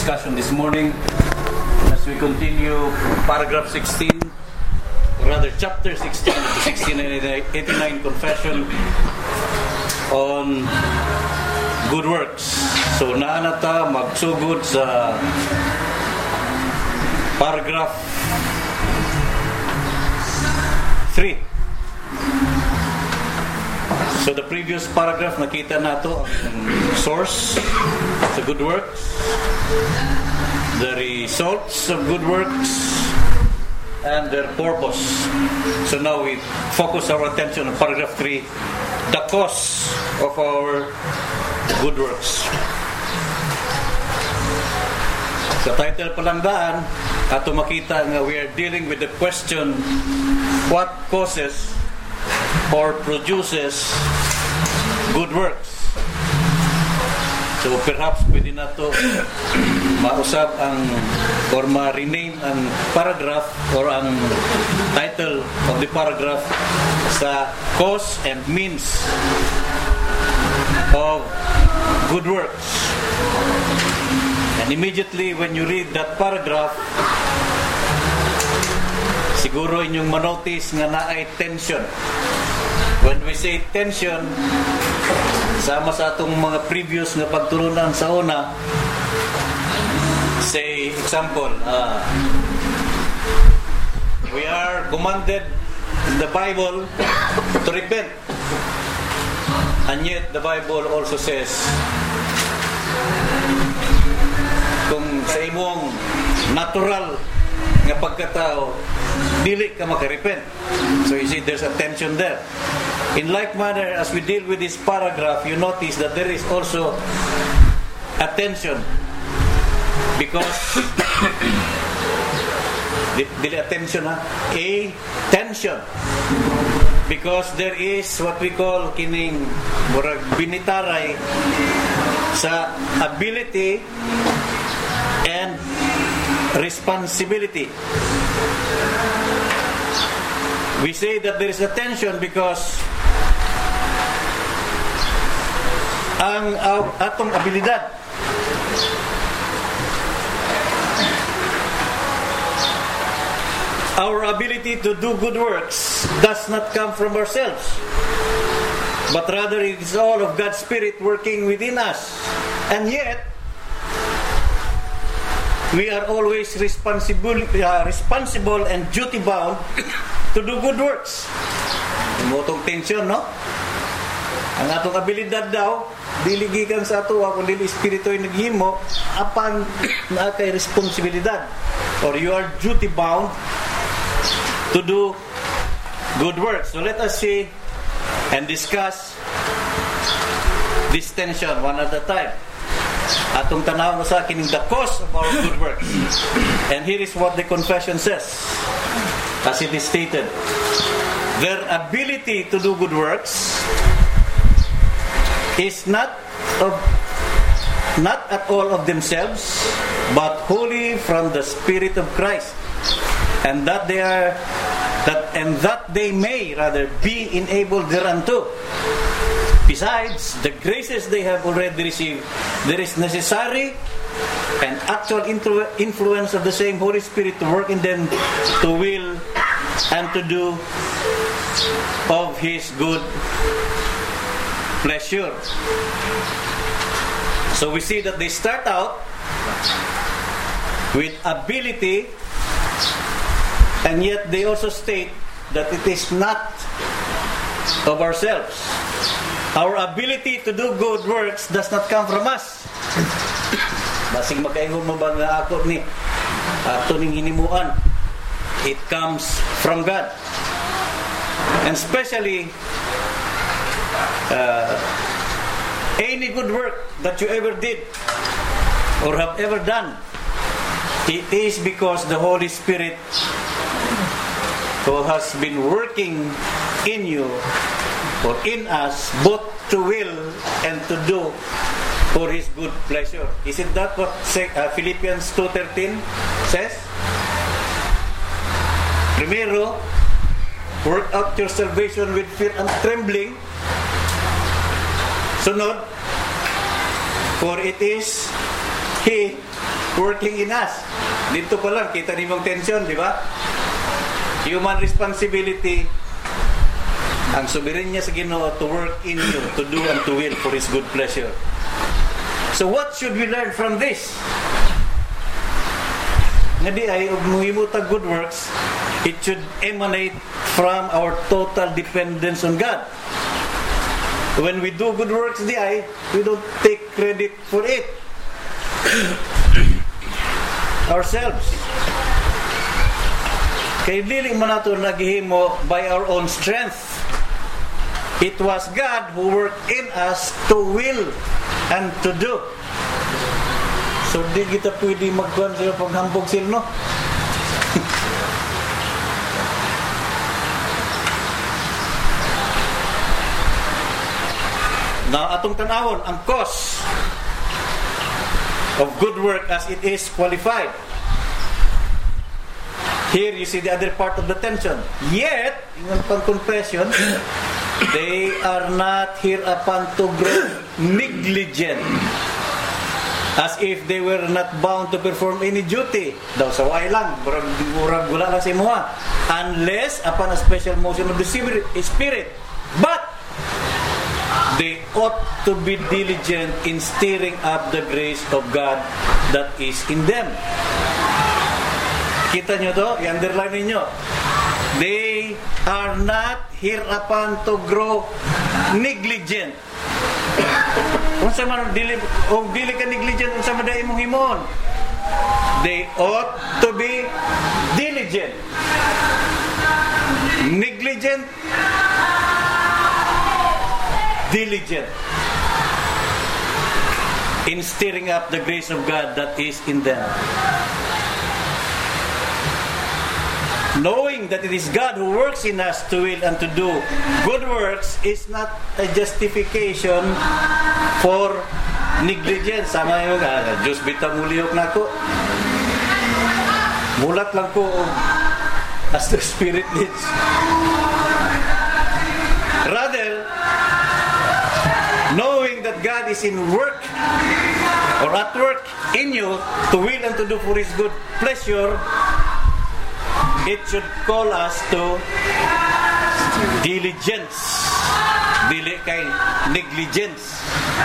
discussion this morning as we continue paragraph 16, or rather chapter 16 of the 1689 Confession on good works. So naanata magsugod sa paragraph 3. So the previous paragraph, nakita nato ang source sa good works, the results of good works, and their purpose. So now we focus our attention on paragraph 3, the cause of our good works. Sa title pa lang daan, ato makita nga we are dealing with the question, what causes or produces good works? So perhaps pwede na to mausap ang or ma-rename ang paragraph or ang title of the paragraph sa cause and means of good works. And immediately when you read that paragraph, siguro inyong manotice nga naay tension. When we say tension, sama sa atong mga previous nga pagtulunan sa una, say example, we are commanded in the Bible to repent, and yet the Bible also says kung sa imong natural nga pagkatao dili ka makarepent. So you see there's a tension there. In like manner, as we deal with this paragraph, you notice that there is also a tension, because dili attention a tension, because there is what we call kining murag binitaray sa ability and responsibility. We say that there is a tension because ang atong abilidad our ability to do good works does not come from ourselves, but rather it is all of God's Spirit working within us. And yet we are always responsible and duty bound to do good works. Motong tension, no? Ang atong abilidad daw dili gikan sa ato kung dili espiritu ay naghimo apan naa kay responsibilidad, or you are duty bound to do good works. So let us see and discuss this tension one at a time. Atong tanaw sa kining the cause of our good works. And here is what the confession says, as it is stated: their ability to do good works is not at all of themselves, but wholly from the Spirit of Christ, and that they may rather be enabled thereunto. Besides the graces they have already received, there is necessary and actual influence of the same Holy Spirit to work in them to will and to do of His good pleasure. So we see that they start out with ability, and yet they also state that it is not of ourselves. Our ability to do good works does not come from us. Basing makaingon mo ba nga ako ni ato ning hinimuan, it comes from God. And especially any good work that you ever did or have ever done, it is because the Holy Spirit who has been working in you or in us both to will and to do for His good pleasure. Isn't that what Philippians 2:13 says? Primero, work out your salvation with fear and trembling. Sunod, for it is He working in us. Dito pa lang, kita niyo yung tension, di ba? Human responsibility, ang soberanya sa Ginoo to work in you, to do and to will for His good pleasure. So what should we learn from this? Nga di ay, ug muhimutang good works, it should emanate from our total dependence on God. When we do good works di ay, we don't take credit for it ourselves. Kay dili man nato naghihimo by our own strength. It was God who worked in us to will and to do. So di kita pwede magkuhan sila paghambog sila, no? Now, atong tanawon, ang cause of good work as it is qualified. Here you see the other part of the tension. Yet, yung pang-confession, they are not hereupon to grow negligent, as if they were not bound to perform any duty. Daw sa way lang, murag wala lang sa imuha. Unless upon a special motion of the Spirit. But they ought to be diligent in stirring up the grace of God that is in them. Kita nyo to? I-underline ninyo. They are not hereupon to grow negligent. Kung sa man dili ka negligent kung sa maday imong himon, they ought to be diligent. Negligent, diligent in stirring up the grace of God that is in them. Knowing that it is God who works in us to will and to do good works is not a justification for negligence. Sama yung Diyos bitang muliyok na ko. Mulat lang ko as the Spirit leads. Rather, knowing that God is in work or at work in you to will and to do for His good pleasure, it should call us to diligence. Dili kay negligence.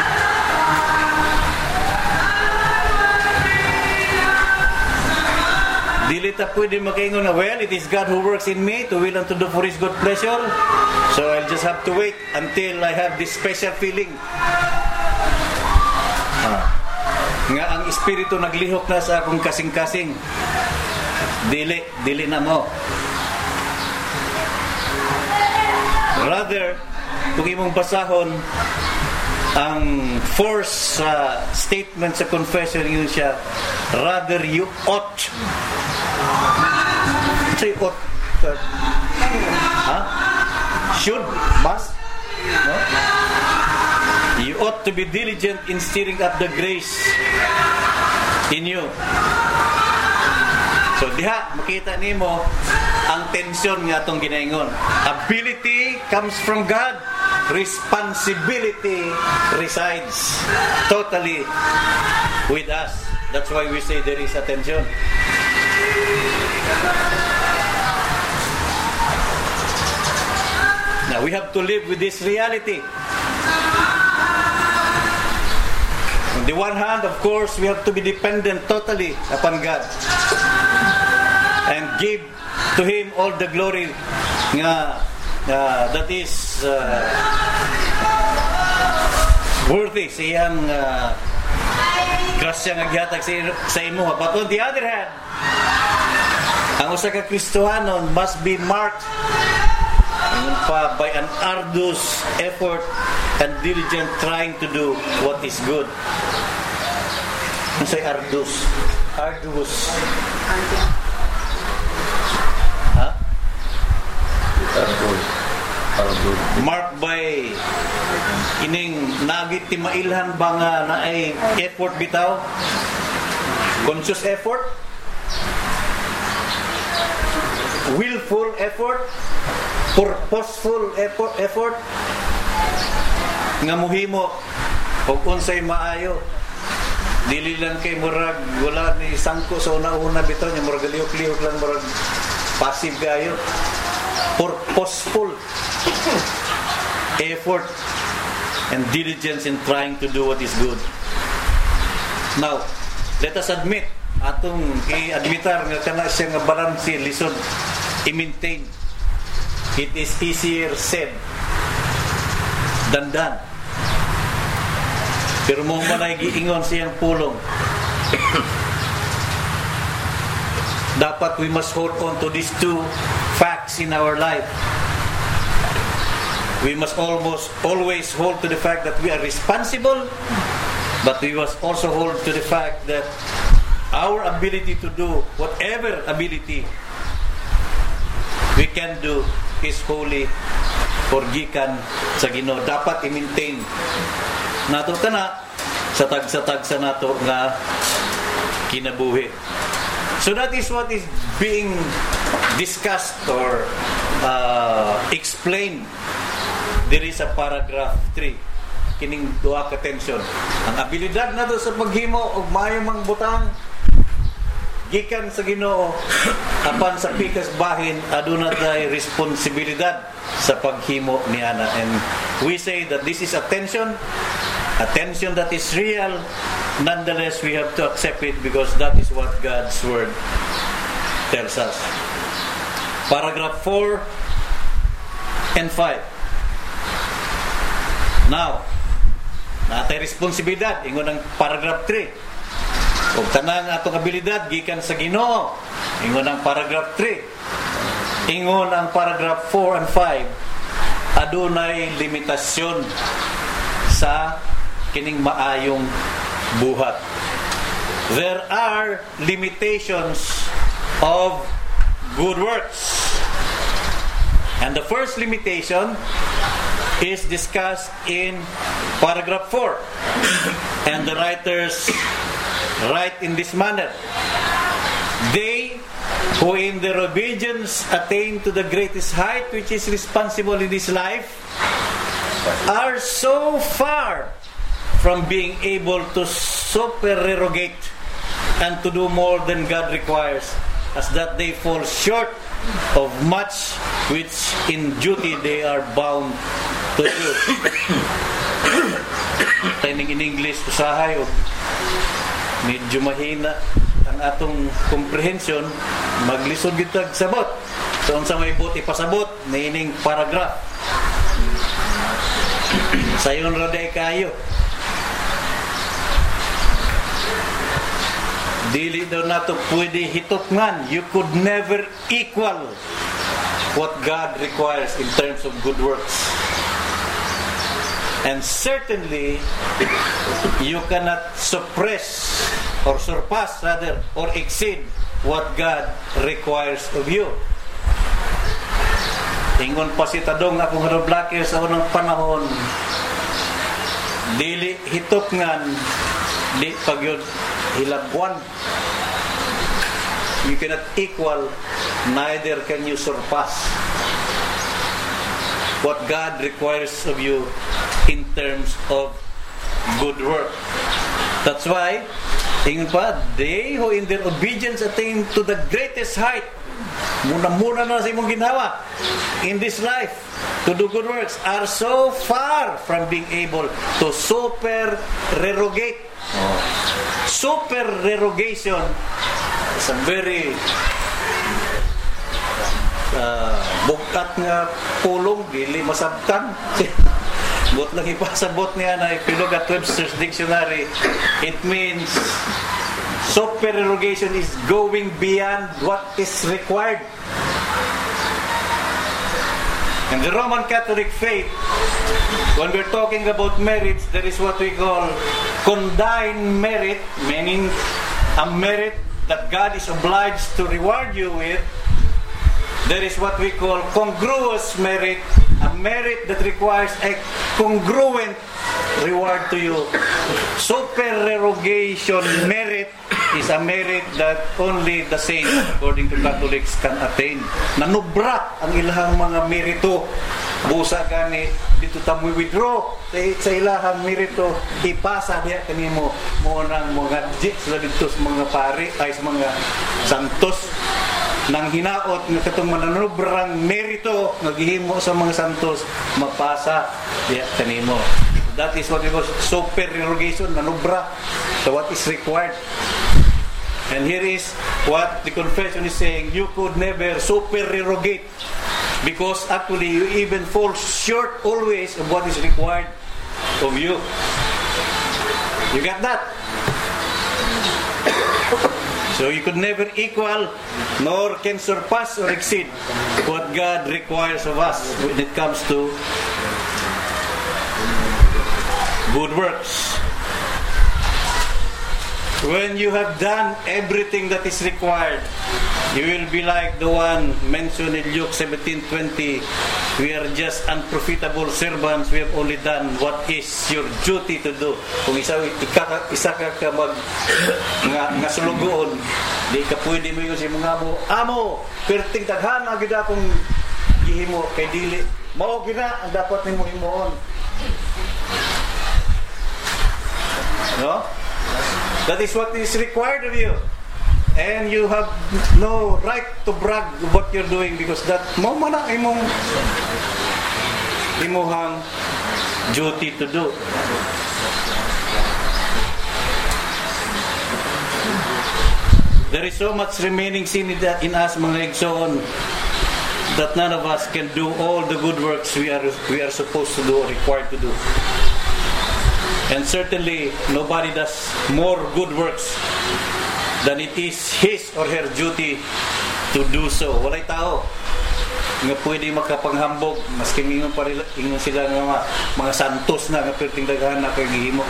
Dili ta pwede makaingon na, well, it is God who works in me to will and to do for His good pleasure. So I'll just have to wait until I have this special feeling. Nga ang Espiritu naglihok na sa akong kasing-kasing. Dili na mo. Rather, kung imong basahon ang force statement sa confession, yun siya, rather you ought. Say ought. Should, must, no? You ought to be diligent in stirring up the grace in you. So diha makita nimo ang tension nga atong ginaingon. Ability comes from God, responsibility resides totally with us. That's why we say there is a tension. Now we have to live with this reality. On the one hand, of course, we have to be dependent totally upon God and give to Him all the glory that is worthy sa iyang grasya nga gihatag sa imo. But on the other hand, ang usa ka Kristohanon must be marked by an arduous effort and diligent trying to do what is good. Ano say arduous? Arduous. Marked by ining nagit ti mailhan ba nga na ay effort bitaw, conscious effort, willful effort, purposeful effort nga muhimo og unsay maayo Dili lang kay murag wala ni sangko sa una-una bitaw nya murag lihok-lihok lang murag passive kayo. Purposeful effort and diligence in trying to do what is good. Now, let us admit atong i-admitar nga kana siya nga balance lisod i-maintain. It is easier said than done. Pero mo manay giingon siyang pulong. Dapat we must hold on to these two facts in our life. We must always hold to the fact that we are responsible, but we must also hold to the fact that our ability to do whatever ability we can do is wholly for gikan sa Ginoo. Dapat i-maintain nato kana sa tag-sa nato nga kinabuhi. So that is what is being discussed or explained diri sa paragraph 3. Kining duha ka tension. Ang abilidad nato sa paghimo og maayo mang butang gikan sa Ginoo apan sa pikas bahin aduna tay responsibilidad sa paghimo niana. And we say that this is a tension that is real. Nonetheless, we have to accept it because that is what God's word tells us. Paragraph 4 and 5. Now, natay responsibilidad ingon ang paragraph 3. Ug tanang atong abilidad gikan sa Ginoo ingon ang paragraph 3. Ingon ang paragraph 4 and 5 adunay limitasyon sa kining maayong buhat. There are limitations of good works. And the first limitation is discussed in paragraph 4. And the writers write in this manner: they who in their obedience attain to the greatest height which is responsible in this life are so far from being able to supererogate and to do more than God requires as that they fall short of much which in duty they are bound to do. Taining in English usahay o medyo mahina ang atong comprehension, maglisod gitag sabot. So unsa may buti pasabot niining paragraph. Sayon ra day kayo. Dili daw nato pwede hitopngan. You could never equal what God requires in terms of good works. And certainly, you cannot suppress or surpass rather or exceed what God requires of you. Ingon pa si Tadong akong Blacker sa unang panahon, dili hitopngan, di pagyod hilabwan. You cannot equal, neither can you surpass what God requires of you in terms of good work. That's why, tingin pa, they who in their obedience attain to the greatest height, muna-muna na sa imong ginawa in this life to do good works, are so far from being able to supererogate. Supererogation is a very bukat nga pulong, dili masabtan. But lang ipasabot niya na ipilog at Webster's Dictionary, it means supererogation is going beyond what is required. In the Roman Catholic faith, when we're talking about merits, there is what we call condign merit, meaning a merit that God is obliged to reward you with. There is what we call congruous merit, a merit that requires a congruent reward to you. Supererogation merit is a merit that only the saints, according to Catholics, can attain. Nanubra ang ilahang mga merito busa gani dito tamoy withdraw sa ilahang merito ipasa diha kanimo mo nang mga sila dito sa mga pari ay sa mga santos nang hinaot nga katong mananubrang merito nga gihimo sa mga santos mapasa diha kanimo. That is what we call supererogation, manubra. So what is required? And here is what the confession is saying: you could never supererogate. Because actually you even fall short always of what is required of you. You got that? So you could never equal nor can surpass or exceed what God requires of us when it comes to good works. When you have done everything that is required, you will be like the one mentioned in Luke 17:20. We are just unprofitable servants. We have only done what is your duty to do. Kung isa ka mag nga sulugoon, di ka pwede mo yun si mga amo, perting taghana gid akong gihimo kay dili mao gina ang dapat nimo himuon. No? That is what is required of you. And you have no right to brag what you're doing because that mo man ang imuhang duty to do. There is so much remaining sin in us, mga igsoon, that none of us can do all the good works we are supposed to do or required to do. And certainly, nobody does more good works than it is his or her duty to do so. Walay tao nga pwede makapanghambog maski ingon sila nga mga santos na nga perting daghan na kay gihimo.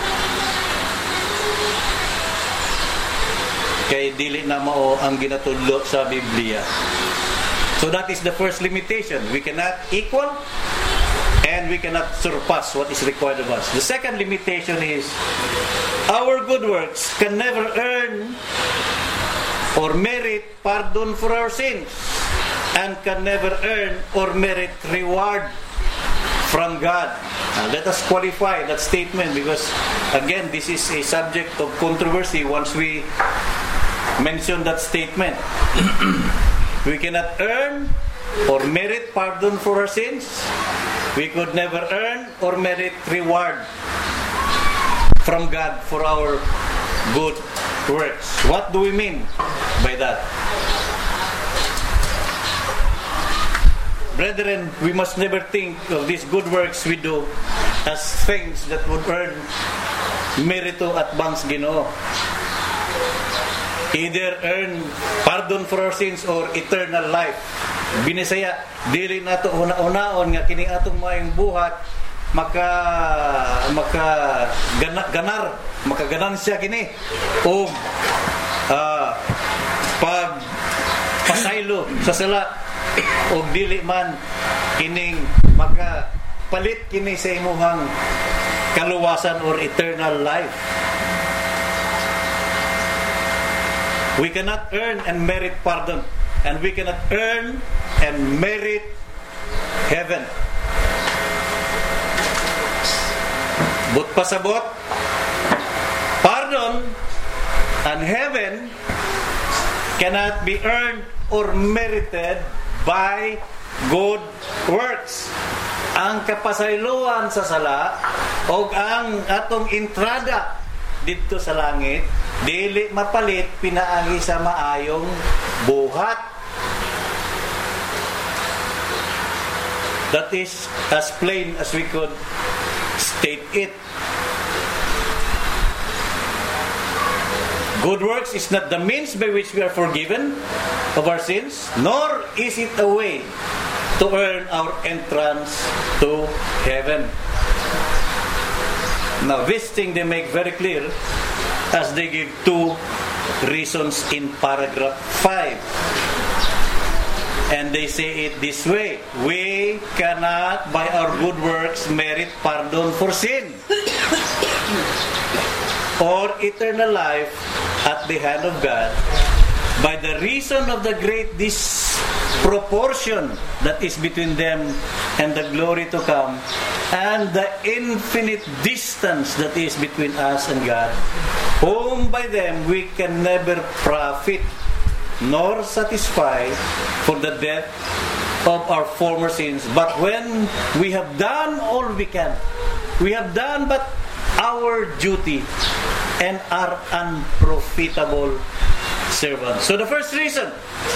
Kay dili na mao ang ginatudlo sa Biblia. So that is the first limitation. We cannot equal and we cannot surpass what is required of us. The second limitation is our good works can never earn or merit pardon for our sins and can never earn or merit reward from God. Now, let us qualify that statement because again this is a subject of controversy once we mention that statement. We cannot earn or merit pardon for our sins. We could never earn or merit reward from God for our good works. What do we mean by that? Brethren, we must never think of these good works we do as things that would earn merito at bangs Ginoo. Either earn pardon for our sins or eternal life. Binisaya, dili nato una-unaon nga kini atong maayong buhat makaganansya kini o pag pasaylo sa sala o dili man kining makapalit kini sa imuhang kaluwasan or eternal life. We cannot earn and merit pardon, and we cannot earn and merit heaven. But pasabot, pardon and heaven cannot be earned or merited by good works. Ang kapasayloan sa sala o ang atong entrada dito sa langit dili mapalit pinaagi sa maayong buhat. That is as plain as we could state it. Good works is not the means by which we are forgiven of our sins, nor is it a way to earn our entrance to heaven. Now, this thing they make very clear as they give two reasons in paragraph 5. And they say it this way: we cannot by our good works merit pardon for sin or eternal life at the hand of God by the reason of the great disproportion that is between them and the glory to come, and the infinite distance that is between us and God, whom by them we can never profit nor satisfy for the death of our former sins. But when we have done all we can, we have done but our duty and are unprofitable servants. So the first reason,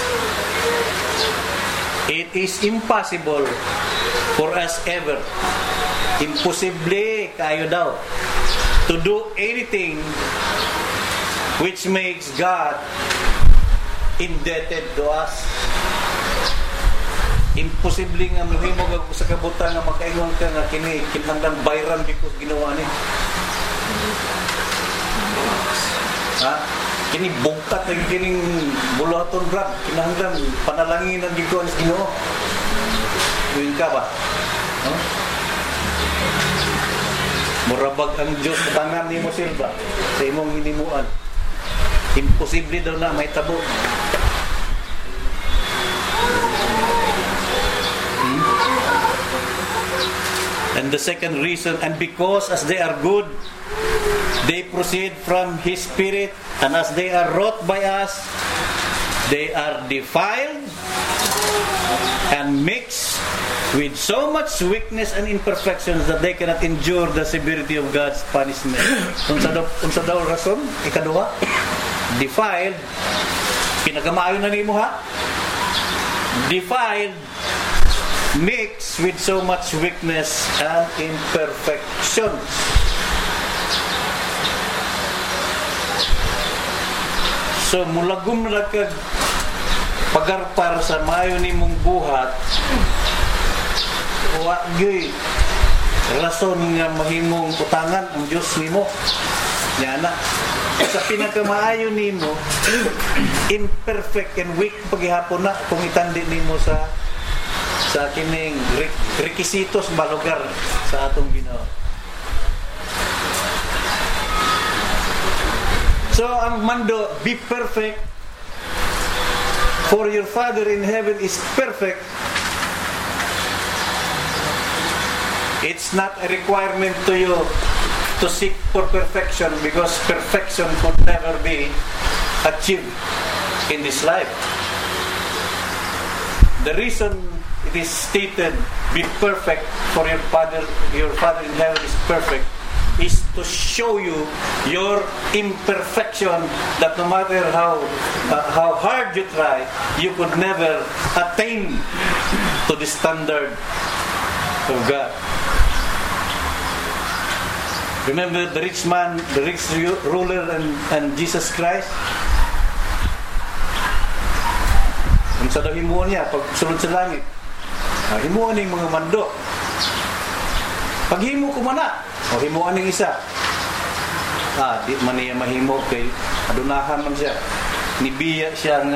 it is impossible for us ever, imposible kayo daw, to do anything which makes God indebted to us. Imposible nga mahimog ako sa kabutan nga makaingon ka nga kini kinahanglan bayran because ginawa ni. Ha? Kini bungkat lagi kining bulaton brad kinahanglan panalangin ang Ginoo sa Ginoo. Duin ka ba? No? Murabag ang Diyos sa tanan nimo silba sa imong hinimuan. Imposible daw na may tabo. And the second reason, and because as they are good, they proceed from His Spirit, and as they are wrought by us, they are defiled and mixed with so much weakness and imperfections that they cannot endure the severity of God's punishment. Unsa daw rason? Ikaduha, defiled, pinagamaayo na nimo ha? Defiled, mixed with so much weakness and imperfections. So mulagom na kag pagarpar sa maayo nimong buhat, wa gyud rason nga mahimong utangan ang Dios nimo. Yana sa pinakamaayo nimo, imperfect and weak paghihapon na kung itandi nimo sa kining rekisitos balugar sa atong Ginoo. So ang mando, be perfect, for your Father in heaven is perfect. It's not a requirement to you to seek for perfection, because perfection could never be achieved in this life. The reason it is stated, be perfect, for your Father in heaven is perfect, is to show you your imperfection, that no matter how hard you try, you could never attain to the standard of God. Remember the rich man, the rich ruler, and Jesus Christ? Kung sa daw himuon niya, pag sulod sa langit, himuon ng mga mando. Pag himo ko mana, o himuon ng isa, di man niya mahimo kay adunahan man siya. Nibiya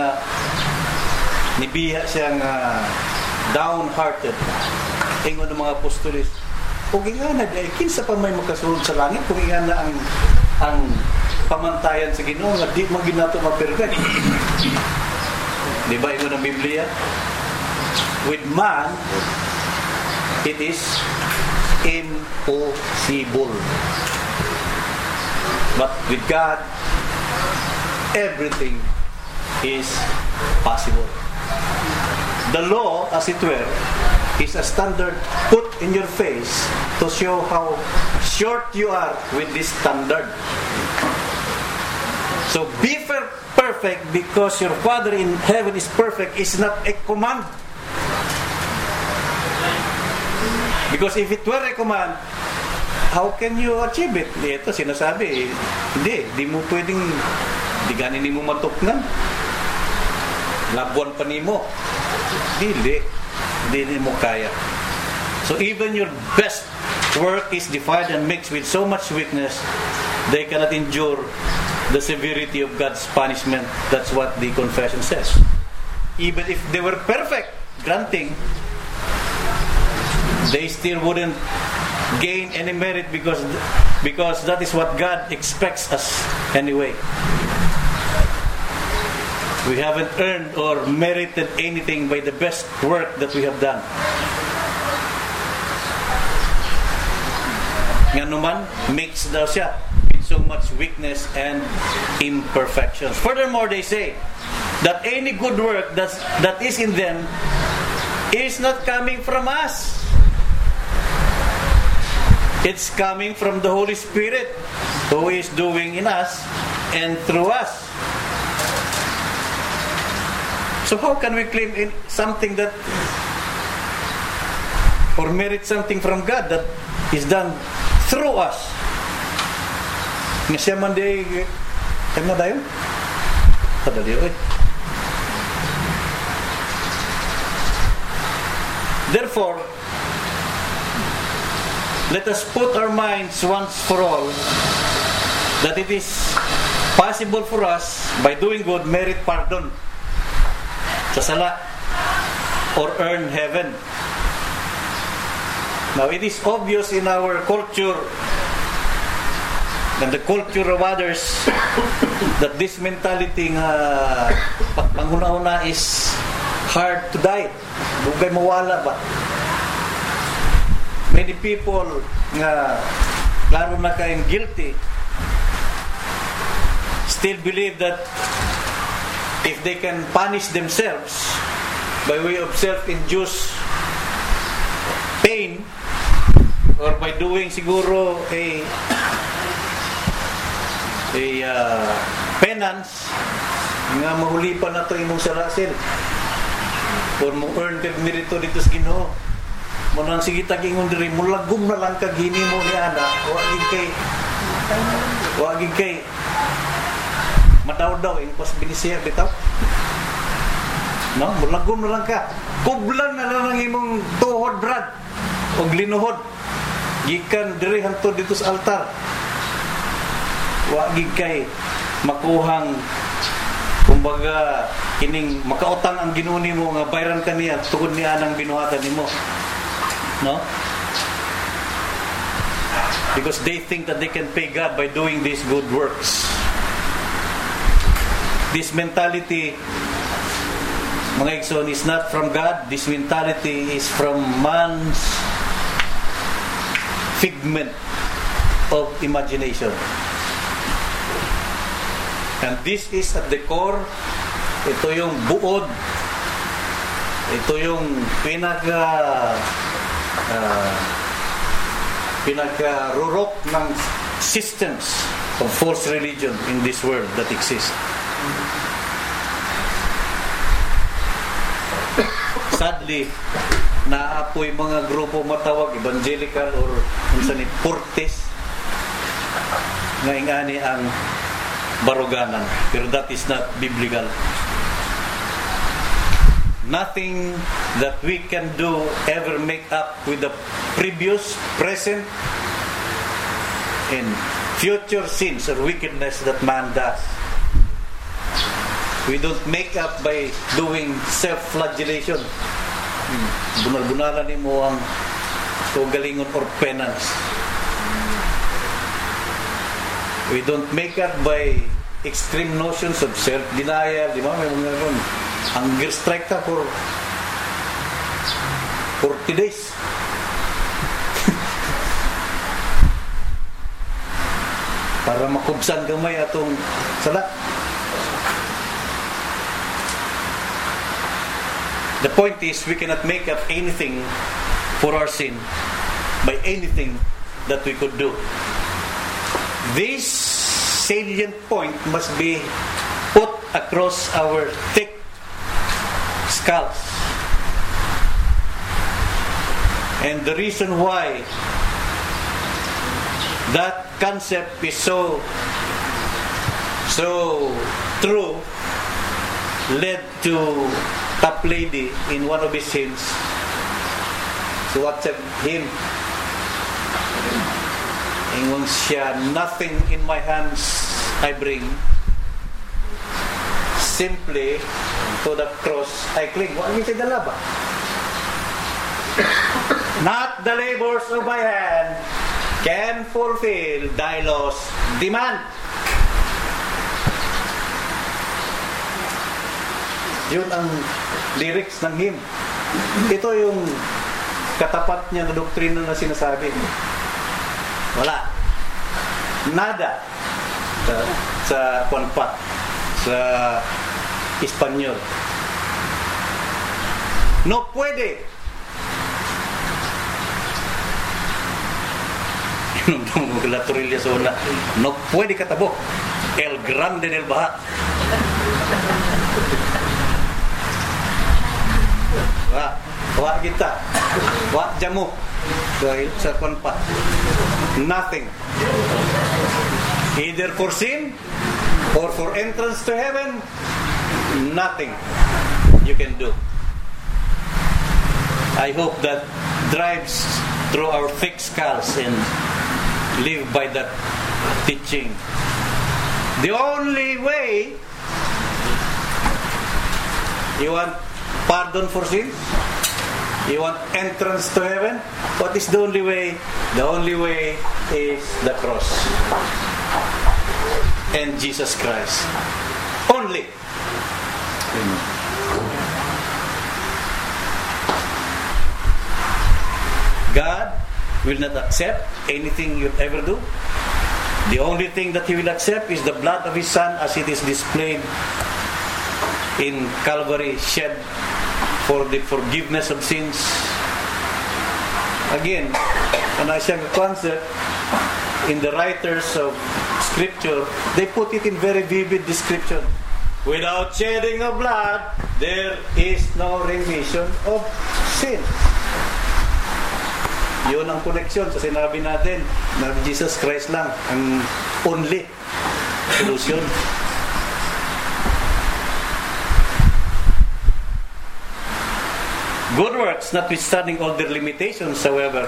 siya nga downhearted. Ingon ng mga apostoles, kung ingana di kinsa pa may makasulod sa langit, kung ingana ang pamantayan sa Ginoo nga di man ginato ma-perfect. Di ba ingon ng Biblia? With man, it is impossible. But with God, everything is possible. The law, as it were, is a standard put in your face to show how short you are with this standard. So be perfect because your Father in heaven is perfect is not a command. Because if it were a command, how can you achieve it? Ito sinasabi, di mo pwedeng, di ganin mo matuknan. Labuan pa nimo. Di mo kaya. So even your best work is defiled and mixed with so much weakness, they cannot endure the severity of God's punishment. That's what the confession says. Even if they were perfect, granting, they still wouldn't gain any merit because that is what God expects us anyway. We haven't earned or merited anything by the best work that we have done. Nga naman, mixed daw siya with so much weakness and imperfections. Furthermore, they say that any good work that is in them is not coming from us. It's coming from the Holy Spirit who is doing in us and through us. So how can we claim something that or merit something from God that is done through us? Nga siya man di kaya dayon? Kadali oy. Therefore, let us put our minds once for all that it is possible for us by doing good merit pardon sa sala or earn heaven. Now it is obvious in our culture and the culture of others that this mentality nga panghuna-huna is hard to die. Dugay mawala ba? Many people nga klaro na kayong guilty still believe that if they can punish themselves by way of self-induced pain or by doing siguro a penance nga mahulipan na to imong sarasil or mo earn kag merito dito sa Ginoo mo nang sige tag-ingon diri mulagom na lang kag hinimo ni ana wagig kay madaw-daw pas binisiya bitaw no mulagom na lang ka kublan na lang imong tuhod brad og linuhod gikan diri hangtod dito sa altar wagig kay makuhang kumbaga kining makautang ang Ginoo nimo nga bayran kaniya tungod ni anang binuhatan nimo, no? Because they think that they can pay God by doing these good works. This mentality, mga igsoon, is not from God. This mentality is from man's figment of imagination. And this is at the core, ito yung buod, ito yung pinaka-rurok ng systems of false religion in this world that exist. Sadly, naapoy mga grupo matawag evangelical or unsa ni Portes nga ingani ang baruganan, pero that is not biblical. Nothing that we can do ever make up with the previous, present, and future sins or wickedness that man does. We don't make up by doing self-flagellation. Bunal-bunalan ni mo ang galingon or penance. We don't make up by extreme notions of self-denial. Di ba? May mga ron. Hunger strike ka for 40 days. Para makubsan gamay atong sala. The point is, we cannot make up anything for our sin by anything that we could do. This salient point must be put across our thick skulls. And the reason why that concept is so true led to Top Lady in one of his hymns. So what's a hymn? Ingon siya, nothing in my hands I bring, simply to the cross I cling. What is it, dala ba? Not the labors of my hand can fulfill thy law's demand. Yun ang lyrics ng hymn. Ito yung katapat niya na doktrina na sinasabi. Wala. Nada. Sa Kwanpa. Sa Espanyol. No puede. La Torilla Zona. No puede katabo. El Grande del Baja. Wa kita. Wa jamu. Sa Kwanpa. Nothing. Either for sin or for entrance to heaven, nothing you can do. I hope that drives through our thick skulls and live by that teaching. The only way you want pardon for sin, you want entrance to heaven, what is the only way? The only way is the cross and Jesus Christ. Only. God will not accept anything you ever do. The only thing that He will accept is the blood of His Son as it is displayed in Calvary, shed for the forgiveness of sins. Again, an Asian concept, in the writers of Scripture, they put it in very vivid description. Without shedding of blood, there is no remission of sin. Yun ang connection sa sinabi natin na Jesus Christ lang ang only solution. Good works, notwithstanding all their limitations, however,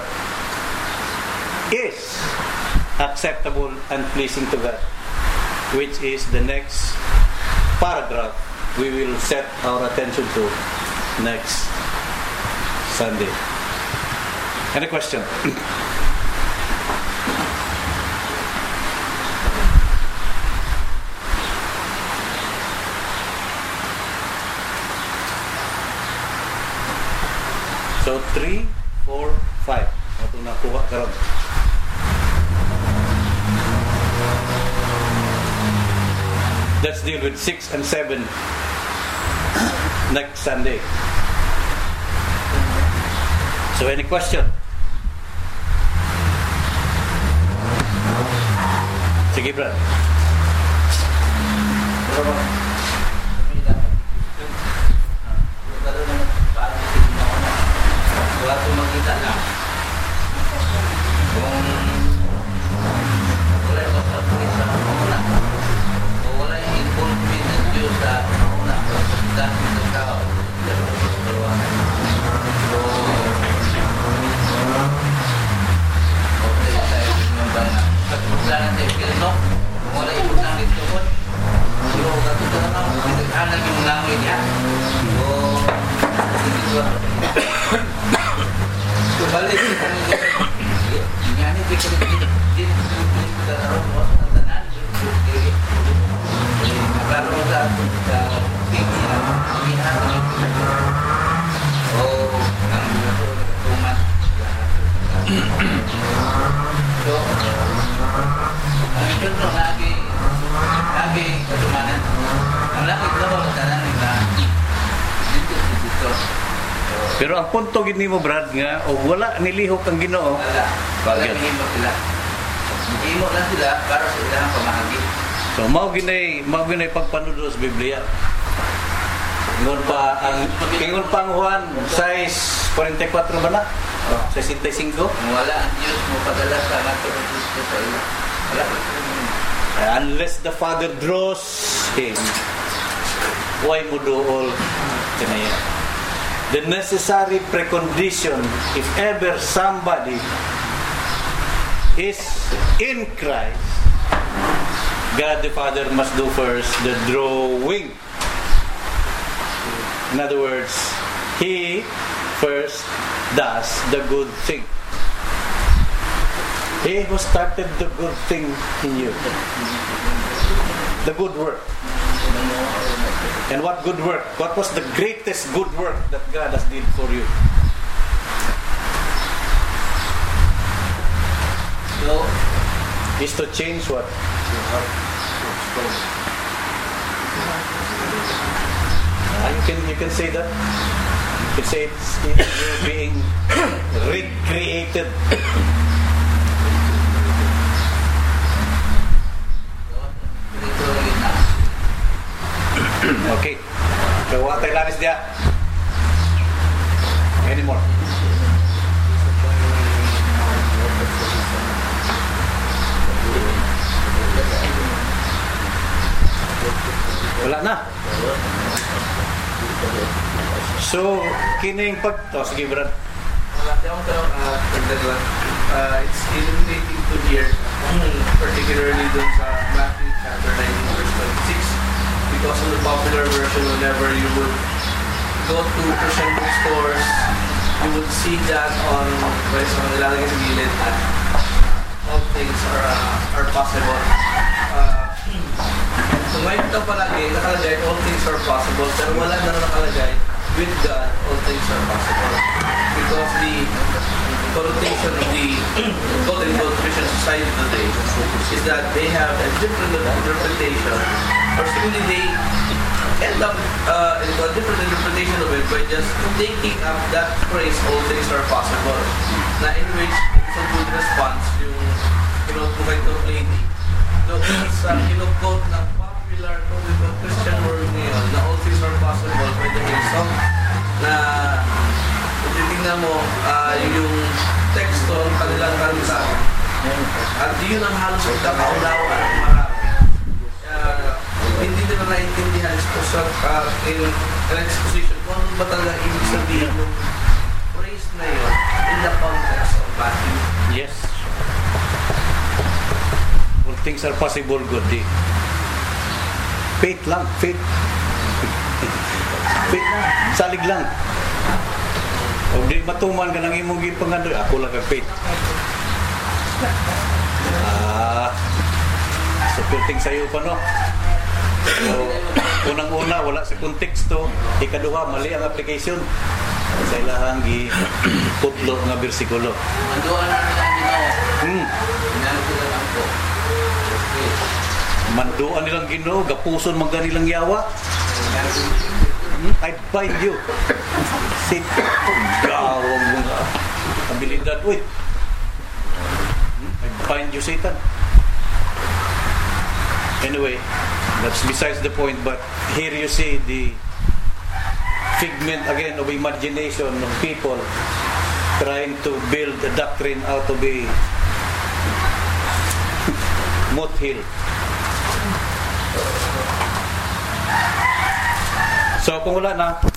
is acceptable and pleasing to God, which is the next paragraph we will set our attention to next Sunday. Any question? So 3, 4, 5. Ito nakuha karon. Let's deal with 6 and 7 next Sunday. So any question? Sige, Brad. Wala kong makita lang. Kung wala yung kapatid sa una, o wala yung involvement ng Diyos sa una, dahil ng tao, okay, tayo yung bana. Pagpaglanan tayo, kino, kung wala yung paglang dito po, so, katuto na naman, pinag-anak yung langoy niya, o, hindi ko, balik kita ni ini pikir di dalam ruang tanan jadi kalau dah tinggi lihat oh umat so contoh lagi ke mana lagi kalau tanan kita itu Pero ang punto gid nimo, Brad, nga o wala nilihok ang Ginoo. Wala nilihok sila. Nilihok lang sila para sa ilang pamahagi. So mao ginay pagpanudlo sa Biblia. Ingon pa ang Juan 6:44 ba na? 65. Wala ang Diyos mo padala sa nato sa ila. Wala. Unless the Father draws him, why mo do all kanaya? The necessary precondition, if ever somebody is in Christ, God the Father must do first the drawing. In other words, He first does the good thing. He who started the good thing in you, the good work. And what good work? What was the greatest good work that God has did for you? So, Is to change what? You can say that. You can say you're being recreated. literally na. Okay. So what tayo lalis dia? Anymore? Wala na. So, kining pag... Oh, sige, Brad. It's illuminating to hear, particularly dun sa Matthew chapter 19 verse 26, because of the popular version, whenever you would go to Christian bookstores, you would see that on nilalagay sa gilid at all things are possible. So ngayon ito palagi, nakalagay, all things are possible, pero wala na nakalagay, with God, all things are possible. Because the connotation of the quote-unquote Christian society today is that they have a different interpretation, or simply they end up into a different interpretation of it by just taking up that phrase, all things are possible, na in which it's a good response yung pinag-pukay to lady. So it's quote ng popular quote-unquote Christian world ngayon na all things are possible by the Hillsong, na kung titignan mo yung teksto ng kanilang kanta at yun ang halos kakaunawan ng marami. Hindi nila naintindihan in an exposition kung ano ba talaga ibig sabihin ng phrase na yun in the context of Matthew. Yes. All things are possible, good day. Faith lang, faith. Faith lang, salig lang. O di matuman ka ng imong gipangandre, ako lang kag faith. So pilting sa'yo pa, no? So, unang-una, wala sa konteksto. Ikaduha, mali ang application. Sa ilahang giputlo nga bersikulo. Manduan na nilang Ginoo. Ginoo sila lang po. Manduan nilang Ginoo, gapuson magda nilang yawa. I bind you. Sit. Gawang mga abilidad. Uy. I bind you, Satan. Anyway, that's besides the point, but here you see the figment again of imagination of people trying to build a doctrine out of a molehill. So kung wala na,